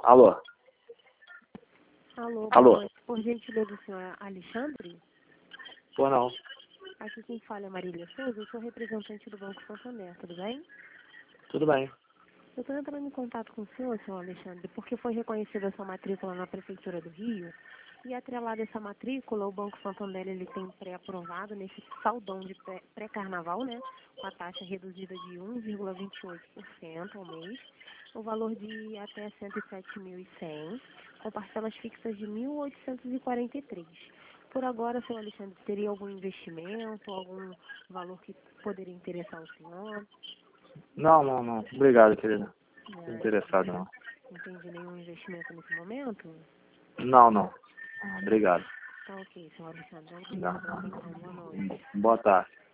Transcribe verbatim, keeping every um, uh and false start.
Alô? Alô, Alô? boa noite. Por gentileza, do senhor Alexandre? Pô, não. Aqui quem fala é Marília Souza, eu sou representante do Banco Santander, tudo bem? Tudo bem. Eu estou entrando em contato com o senhor, senhor Alexandre, porque foi reconhecida a sua matrícula na Prefeitura do Rio, e atrelado a essa matrícula, o Banco Santander ele tem pré-aprovado nesse saldão de pré- pré-carnaval, né, com a taxa reduzida de um vírgula vinte e oito por cento ao mês, o valor de até cento e sete mil e cem, com parcelas fixas de mil oitocentos e quarenta e três. Por agora, senhor Alexandre, teria algum investimento, algum valor que poderia interessar o senhor? Não, não, não. Obrigado, querida. Não tô Ah, interessado, não. não entendi nenhum investimento nesse momento? Não, não. Ah, Obrigado. Tá ok, senhor Alexandre. Não, Obrigada pela não. atenção. Boa noite. Boa tarde.